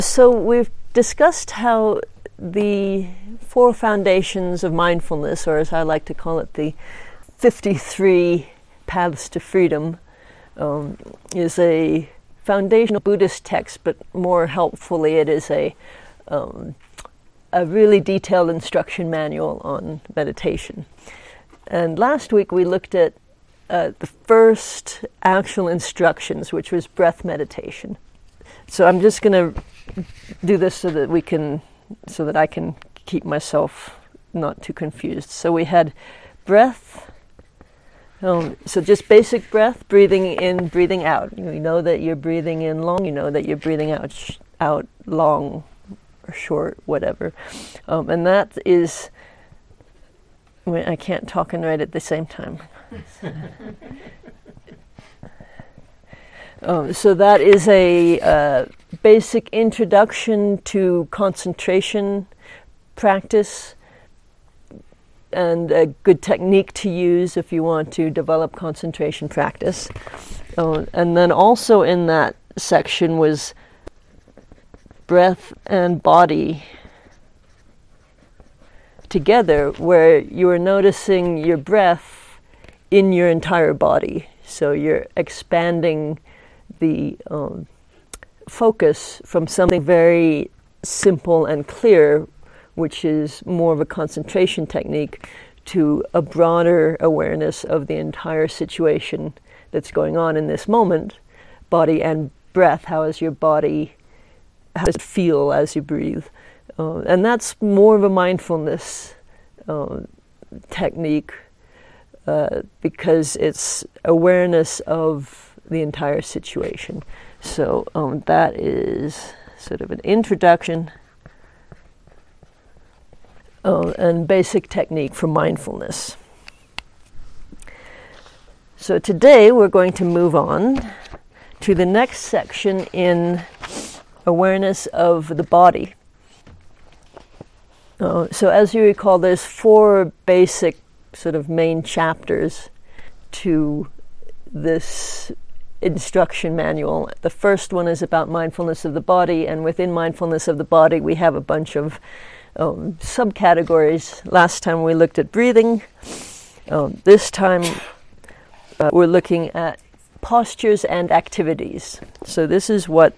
So we've discussed how the 4 foundations of mindfulness, or as I like to call it, the 53 paths to freedom, is a foundational Buddhist text, but more helpfully it is a really detailed instruction manual on meditation. And last week we looked at the first actual instructions, which was breath meditation. So I'm just going to do this so that I can keep myself not too confused. So we had breath. So just basic breath, breathing in, breathing out. You know that you're breathing in long. You know that you're breathing out long or short, whatever. And that is. I can't talk and write at the same time. So that is a basic introduction to concentration practice and a good technique to use if you want to develop concentration practice. And then also in that section was breath and body together, where you are noticing your breath in your entire body. So you're expanding the focus from something very simple and clear, which is more of a concentration technique, to a broader awareness of the entire situation that's going on in this moment, body and breath. How does it feel as you breathe? And that's more of a mindfulness technique because it's awareness of the entire situation. So that is sort of an introduction and basic technique for mindfulness. So today we're going to move on to the next section in awareness of the body. So as you recall, there's 4 basic sort of main chapters to this instruction manual. The first one is about mindfulness of the body, and within mindfulness of the body we have a bunch of subcategories. Last time we looked at breathing. This time we're looking at postures and activities. So this is what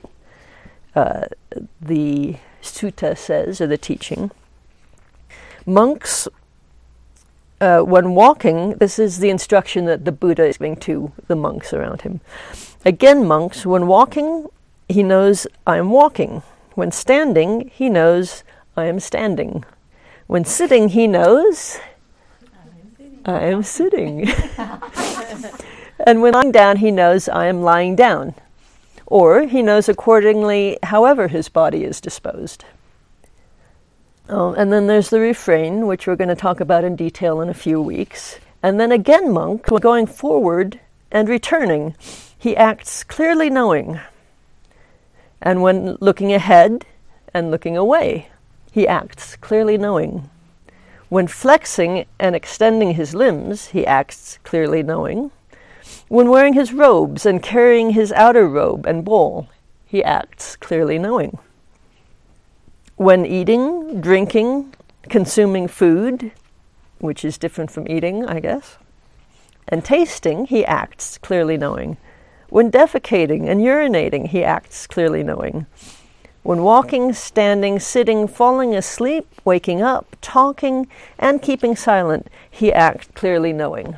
the sutta says, or the teaching. Monks, when walking, this is the instruction that the Buddha is giving to the monks around him. Again, monks, when walking, he knows I am walking. When standing, he knows I am standing. When sitting, he knows I am sitting. And when lying down, he knows I am lying down. Or he knows accordingly however his body is disposed. And then there's the refrain, which we're going to talk about in detail in a few weeks. And then again, monk, when going forward and returning, he acts clearly knowing. And when looking ahead and looking away, he acts clearly knowing. When flexing and extending his limbs, he acts clearly knowing. When wearing his robes and carrying his outer robe and bowl, he acts clearly knowing. When eating, drinking, consuming food, which is different from eating, I guess, and tasting, he acts clearly knowing. When defecating and urinating, he acts clearly knowing. When walking, standing, sitting, falling asleep, waking up, talking, and keeping silent, he acts clearly knowing.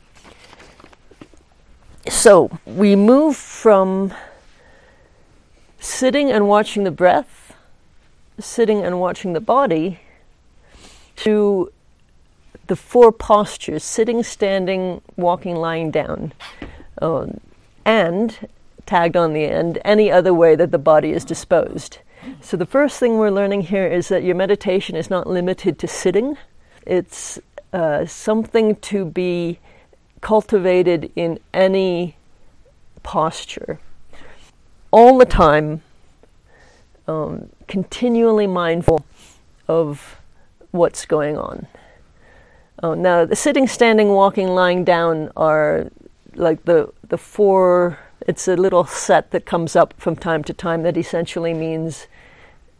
So we move from sitting and watching the breath, sitting and watching the body, to the 4 postures: sitting, standing, walking, lying down, and, tagged on the end, any other way that the body is disposed. So the first thing we're learning here is that your meditation is not limited to sitting. It's something to be cultivated in any posture. All the time, continually mindful of what's going on. Now, the sitting, standing, walking, lying down are like the 4, it's a little set that comes up from time to time that essentially means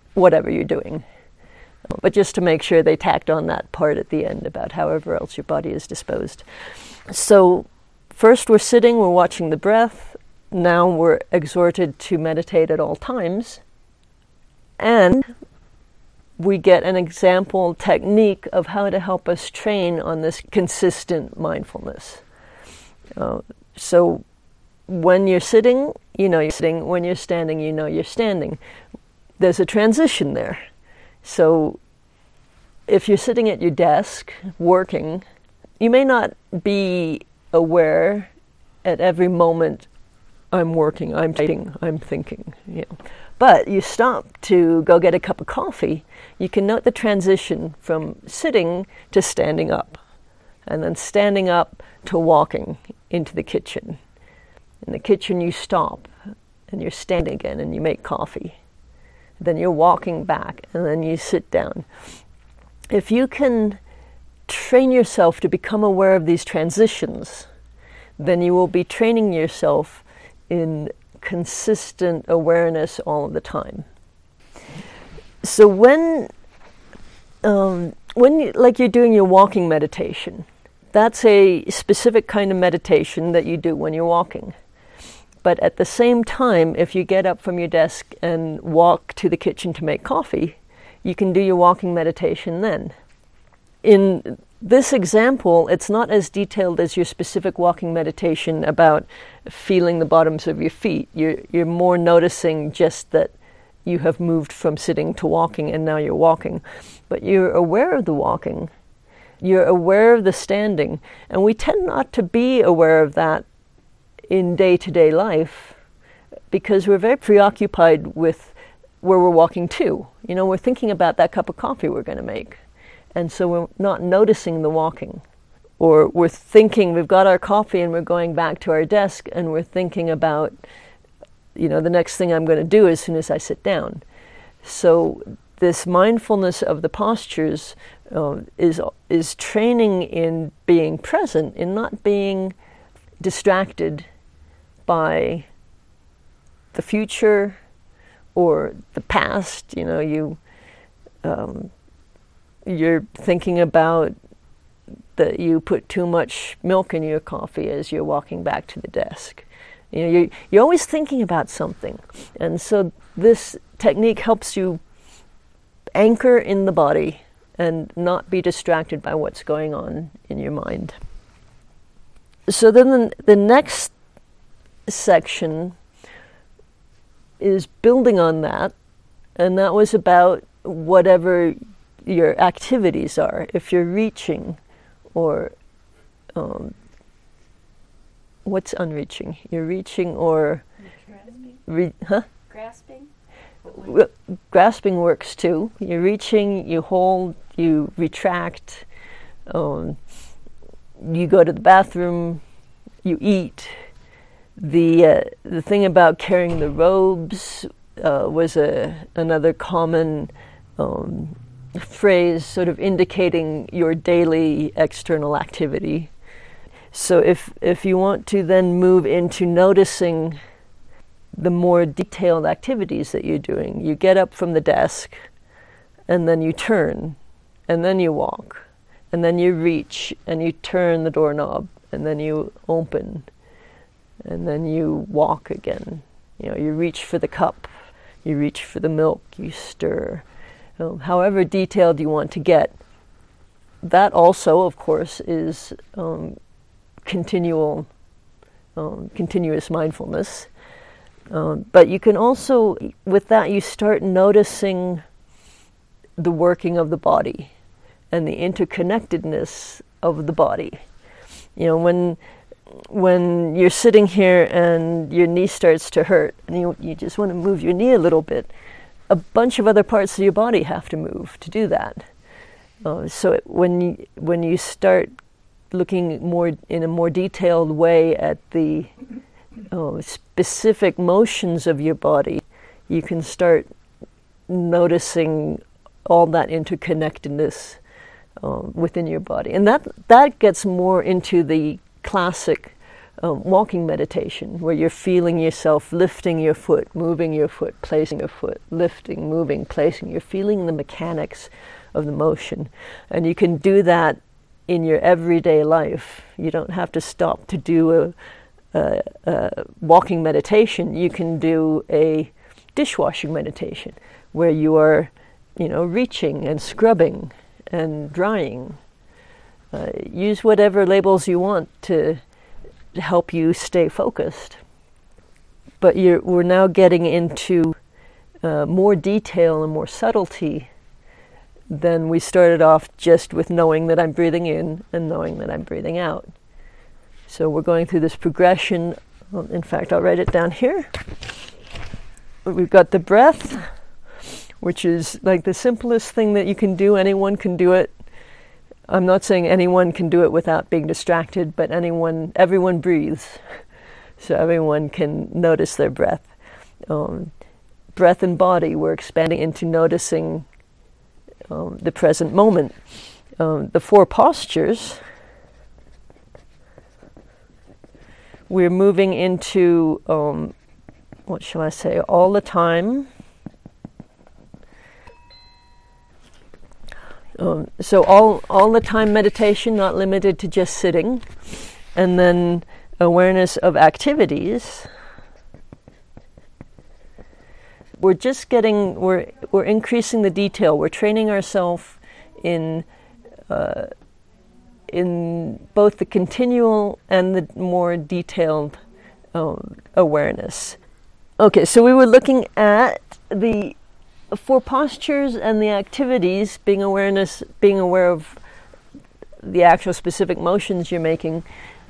whatever you're doing. But just to make sure they tacked on that part at the end about however else your body is disposed. So first we're sitting, we're watching the breath. Now we're exhorted to meditate at all times. And we get an example technique of how to help us train on this consistent mindfulness. So when you're sitting, you know you're sitting. When you're standing, you know you're standing. There's a transition there. So if you're sitting at your desk working, you may not be aware at every moment, I'm working, I'm writing, I'm thinking. You know. But you stop to go get a cup of coffee, you can note the transition from sitting to standing up, and then standing up to walking into the kitchen. In the kitchen you stop, and you're standing again, and you make coffee. Then you're walking back, and then you sit down. If you can train yourself to become aware of these transitions, then you will be training yourself in consistent awareness all of the time. So when you're doing your walking meditation, that's a specific kind of meditation that you do when you're walking. But at the same time, if you get up from your desk and walk to the kitchen to make coffee, you can do your walking meditation then. In this example, it's not as detailed as your specific walking meditation about feeling the bottoms of your feet. You're more noticing just that you have moved from sitting to walking and now you're walking. But you're aware of the walking. You're aware of the standing. And we tend not to be aware of that in day-to-day life because we're very preoccupied with where we're walking to. You know, we're thinking about that cup of coffee we're going to make. And so we're not noticing the walking. Or we're thinking we've got our coffee and we're going back to our desk and we're thinking about, you know, the next thing I'm going to do as soon as I sit down. So this mindfulness of the postures is training in being present, in not being distracted by the future or the past. You know, you're thinking about that you put too much milk in your coffee as you're walking back to the desk. You know, you're always thinking about something. And so this technique helps you anchor in the body and not be distracted by what's going on in your mind. So then the next section is building on that, and that was about whatever your activities are. If you're reaching, or what's unreaching? You're reaching or Grasping? Grasping works too. You're reaching, you hold, you retract, you go to the bathroom, you eat. The thing about carrying the robes was another common phrase, sort of indicating your daily external activity. So if you want to then move into noticing the more detailed activities that you're doing, you get up from the desk, and then you turn, and then you walk, and then you reach, and you turn the doorknob, and then you open, and then you walk again. You know, you reach for the cup, you reach for the milk, you stir. However detailed you want to get. That also, of course, is continuous mindfulness. But you can also, with that, you start noticing the working of the body and the interconnectedness of the body. You know, when you're sitting here and your knee starts to hurt and you just want to move your knee a little bit, a bunch of other parts of your body have to move to do that. So when you start looking more in a more detailed way at the specific motions of your body, you can start noticing all that interconnectedness within your body. And that gets more into the classic walking meditation, where you're feeling yourself lifting your foot, moving your foot, placing your foot, lifting, moving, placing. You're feeling the mechanics of the motion. And you can do that in your everyday life. You don't have to stop to do a walking meditation. You can do a dishwashing meditation, where you are, reaching and scrubbing and drying. Use whatever labels you want to help you stay focused. But we're now getting into more detail and more subtlety than we started off just with knowing that I'm breathing in and knowing that I'm breathing out. So we're going through this progression. In fact, I'll write it down here. We've got the breath, which is like the simplest thing that you can do. Anyone can do it. I'm not saying anyone can do it without being distracted, but everyone breathes. So everyone can notice their breath. Breath and body, we're expanding into noticing the present moment. The 4 postures, we're moving into, what shall I say, all the time. So all the time meditation, not limited to just sitting. And then awareness of activities. We're increasing the detail. We're training ourselves in both the continual and the more detailed awareness. Okay, so we were looking at the 4 postures and the activities, being aware of the actual specific motions you're making,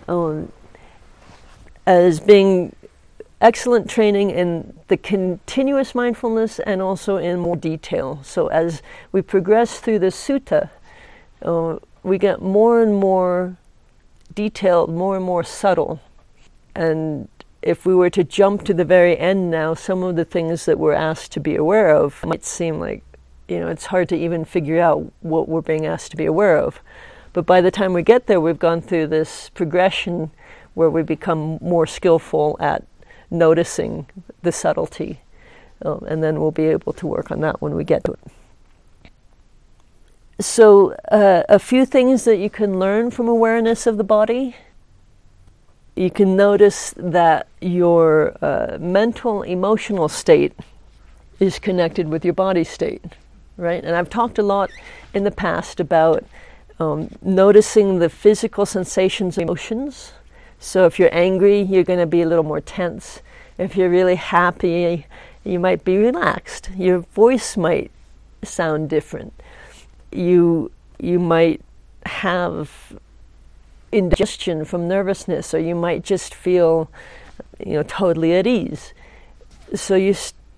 as being excellent training in the continuous mindfulness and also in more detail. So as we progress through the sutta, we get more and more detailed, more and more subtle. And if we were to jump to the very end now, some of the things that we're asked to be aware of might seem like, it's hard to even figure out what we're being asked to be aware of. But by the time we get there, we've gone through this progression where we become more skillful at noticing the subtlety. And then we'll be able to work on that when we get to it. So a few things that you can learn from awareness of the body. You can notice that your mental, emotional state is connected with your body state, right? And I've talked a lot in the past about noticing the physical sensations and emotions. So if you're angry, you're going to be a little more tense. If you're really happy, you might be relaxed. Your voice might sound different. You might have indigestion from nervousness, or you might just feel, totally at ease. So you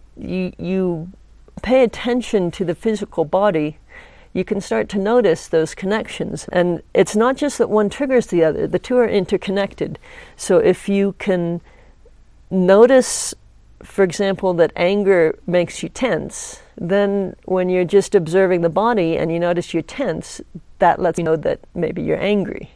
pay attention to the physical body. You can start to notice those connections, and it's not just that one triggers the other. The two are interconnected. So if you can notice, for example, that anger makes you tense, then when you're just observing the body and you notice you're tense, that lets you know that maybe you're angry.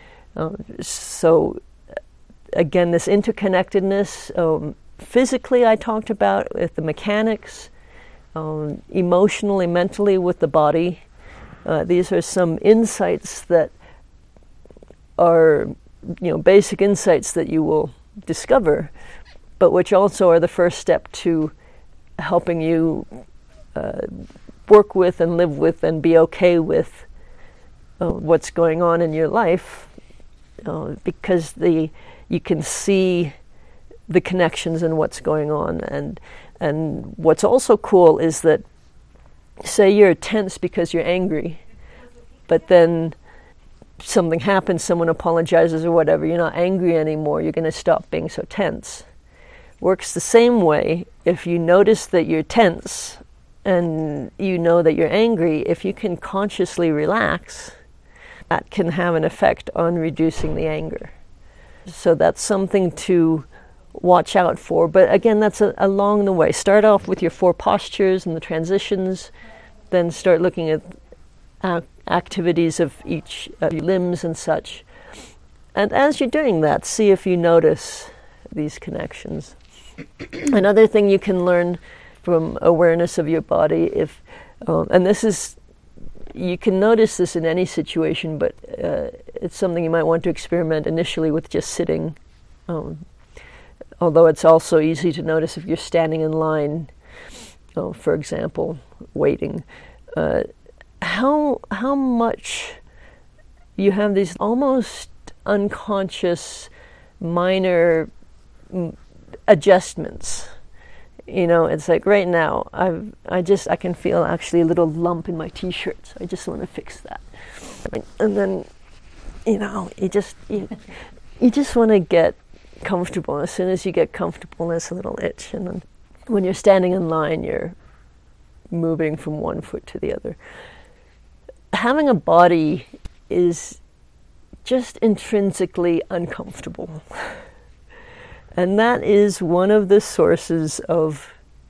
So again, this interconnectedness, physically I talked about with the mechanics, emotionally, mentally with the body. These are some insights that are, basic insights that you will discover, but which also are the first step to helping you work with and live with and be okay with what's going on in your life. Because you can see the connections and what's going on. And what's also cool is that, say you're tense because you're angry, but then something happens, someone apologizes or whatever, you're not angry anymore, you're going to stop being so tense. Works the same way if you notice that you're tense and you know that you're angry. If you can consciously relax, that can have an effect on reducing the anger. So that's something to watch out for. But again, that's along the way. Start off with your 4 postures and the transitions, then start looking at activities of each of your limbs and such. And as you're doing that, see if you notice these connections. Another thing you can learn from awareness of your body, and this is, you can notice this in any situation, but it's something you might want to experiment initially with just sitting. Although it's also easy to notice if you're standing in line, for example, waiting. How much you have these almost unconscious minor adjustments. You know, it's like right now I can feel actually a little lump in my t-shirt, so I just want to fix that. And then, you know, you just want to get comfortable. As soon as you get comfortable, there's a little itch, and then when you're standing in line, you're moving from one foot to the other. Having a body is just intrinsically uncomfortable. And that is one of the sources of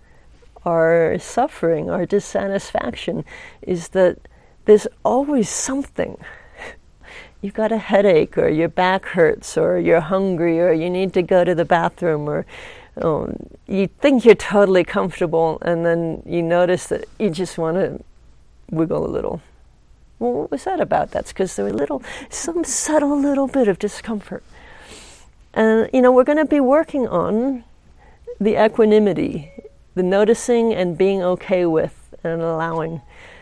our suffering, our dissatisfaction, is that there's always something. You've got a headache, or your back hurts, or you're hungry, or you need to go to the bathroom, or you think you're totally comfortable, and then you notice that you just want to wiggle a little. Well, what was that about? That's because there was some subtle little bit of discomfort. And, you know, we're going to be working on the equanimity, the noticing and being okay with and allowing.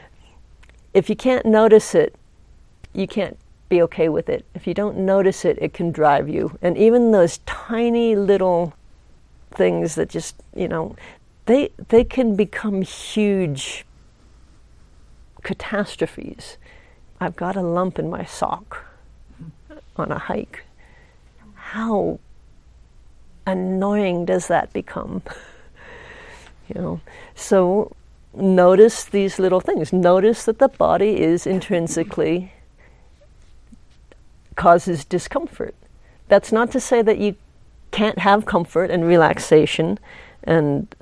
If you can't notice it, you can't be okay with it. If you don't notice it, it can drive you. And even those tiny little things that just, you know, they can become huge catastrophes. I've got a lump in my sock on a hike. How annoying does that become? You know, so notice these little things. Notice that the body is intrinsically causes discomfort. That's not to say that you can't have comfort and relaxation, and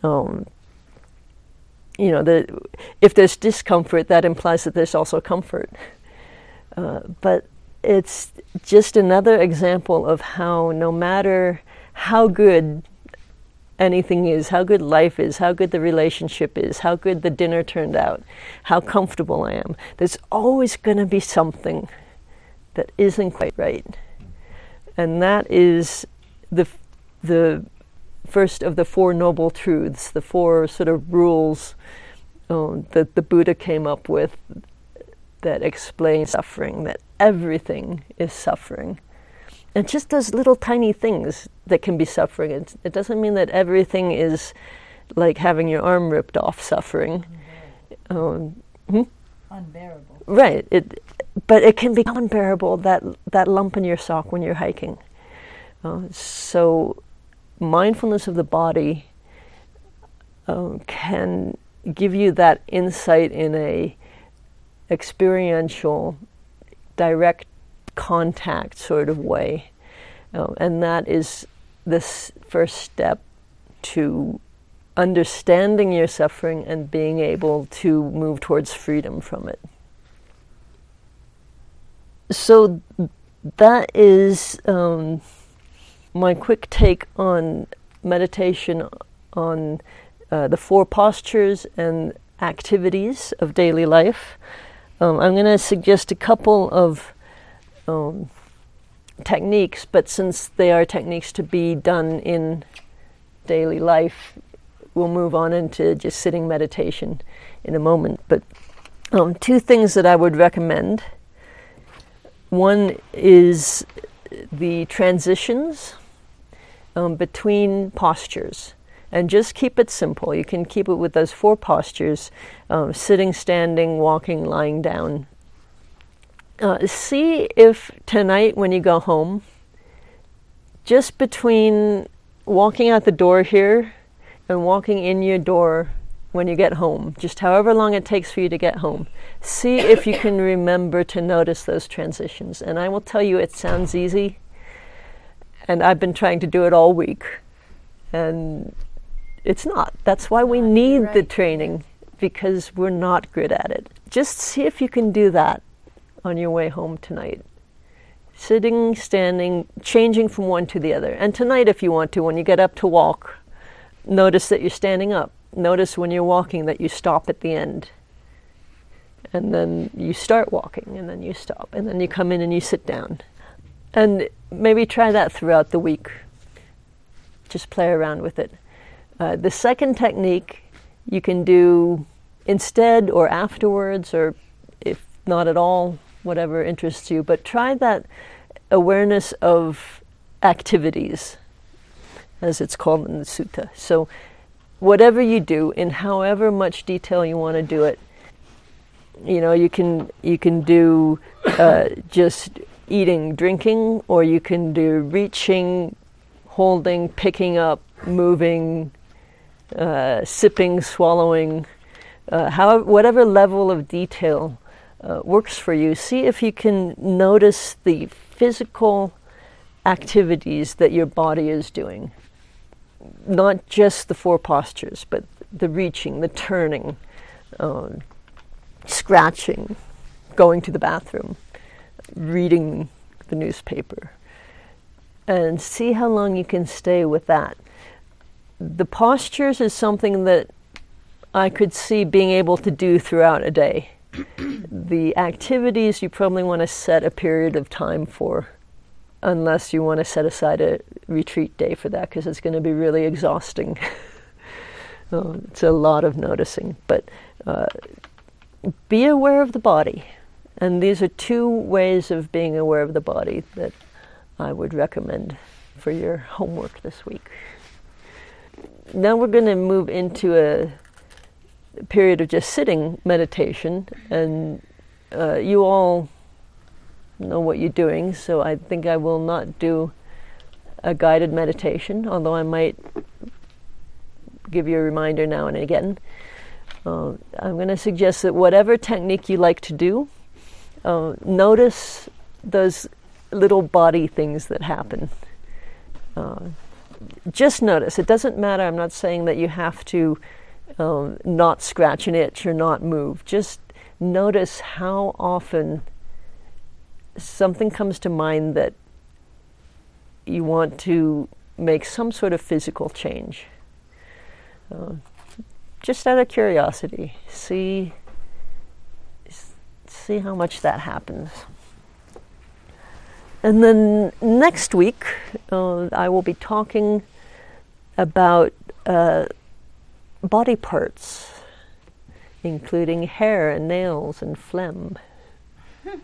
you know, if there's discomfort, that implies that there's also comfort. But it's just another example of how no matter how good anything is, how good life is, how good the relationship is, how good the dinner turned out, how comfortable I am, there's always going to be something that isn't quite right. And that is the first of the Four Noble Truths, the four sort of rules that the Buddha came up with that explain suffering, that everything is suffering. And just those little tiny things that can be suffering. It doesn't mean that everything is like having your arm ripped off suffering. Unbearable. Right. But it can become unbearable, that lump in your sock when you're hiking. So mindfulness of the body can give you that insight in a experiential, direct contact sort of way. And that is this first step to understanding your suffering and being able to move towards freedom from it. So that is my quick take on meditation, on the four postures and activities of daily life. I'm going to suggest a couple of techniques, but since they are techniques to be done in daily life, we'll move on into just sitting meditation in a moment. But two things that I would recommend. One is the transitions between postures. And just keep it simple. You can keep it with those four postures, sitting, standing, walking, lying down. See if tonight when you go home, just between walking out the door here and walking in your door when you get home, just however long it takes for you to get home, see if you can remember to notice those transitions. And I will tell you, it sounds easy, and I've been trying to do it all week. And it's not. That's why we need the training, because we're not good at it. Just see if you can do that on your way home tonight. Sitting, standing, changing from one to the other. And tonight, if you want to, when you get up to walk, notice that you're standing up. Notice when you're walking that you stop at the end. And then you start walking, and then you stop. And then you come in and you sit down. And maybe try that throughout the week. Just play around with it. The second technique you can do instead or afterwards, or if not at all, whatever interests you. But try that awareness of activities, as it's called in the sutta. So whatever you do, in however much detail you want to do it, you can do just eating, drinking, or you can do reaching, holding, picking up, moving, sipping, swallowing, whatever level of detail works for you. See if you can notice the physical activities that your body is doing. Not just the four postures, but the reaching, the turning, scratching, going to the bathroom, reading the newspaper, and see how long you can stay with that. The postures is something that I could see being able to do throughout a day. The activities you probably want to set a period of time for, unless you want to set aside a retreat day for that, because it's going to be really exhausting. It's a lot of noticing, but be aware of the body. And these are two ways of being aware of the body that I would recommend for your homework this week. Now we're going to move into a period of just sitting meditation, and you all know what you're doing, so I think I will not do a guided meditation, although I might give you a reminder now and again. I'm going to suggest that whatever technique you like to do, notice those little body things that happen. Just notice. It doesn't matter. I'm not saying that you have to not scratch an itch or not move. Just notice how often something comes to mind that you want to make some sort of physical change. Just out of curiosity, see how much that happens. And then next week, I will be talking about body parts, including hair and nails and phlegm.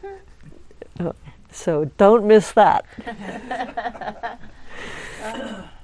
So don't miss that.